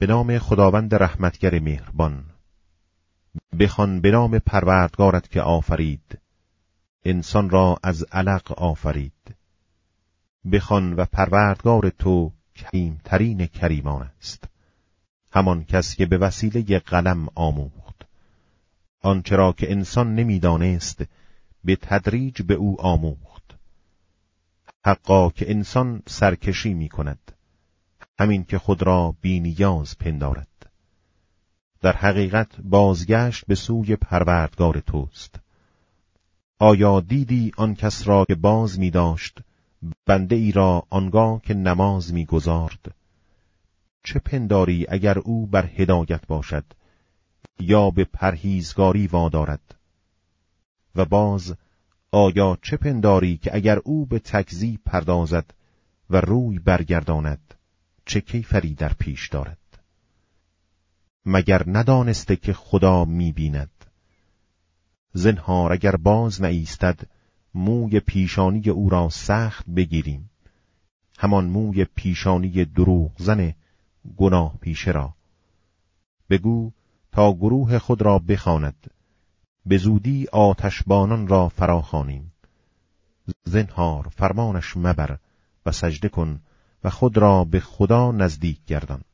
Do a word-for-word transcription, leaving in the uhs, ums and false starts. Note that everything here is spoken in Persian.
به نام خداوند رحمتگر مهربان. بخوان به نام پروردگارت که آفرید، انسان را از علق آفرید. بخوان و پروردگار تو کریم ترین کریمان است، همان کس که به وسیله قلم آموخت. آنچه را که انسان نمیدانست به تدریج به او آموخت. حقا که انسان سرکشی می کند، همین که خود را بی نیاز پندارد. در حقیقت بازگشت به سوی پروردگار توست. آیا دیدی آن کس را که باز می داشت بنده ای را آنگاه که نماز می گذارد؟ چه پنداری اگر او بر هدایت باشد یا به پرهیزگاری وادارد؟ و باز آیا چه پنداری که اگر او به تکذیب پردازد و روی برگرداند چه کیفری در پیش دارد؟ مگر ندانسته که خدا می بیند؟ زنهار اگر باز نایستد موی پیشانی او را سخت بگیریم، همان موی پیشانی دروغ زن گناه پیشه را. بگو تا گروه خود را بخواند، به زودی آتشبانان را فراخوانیم. زنهار فرمانش مبر و سجده کن و خود را به خدا نزدیک گردان.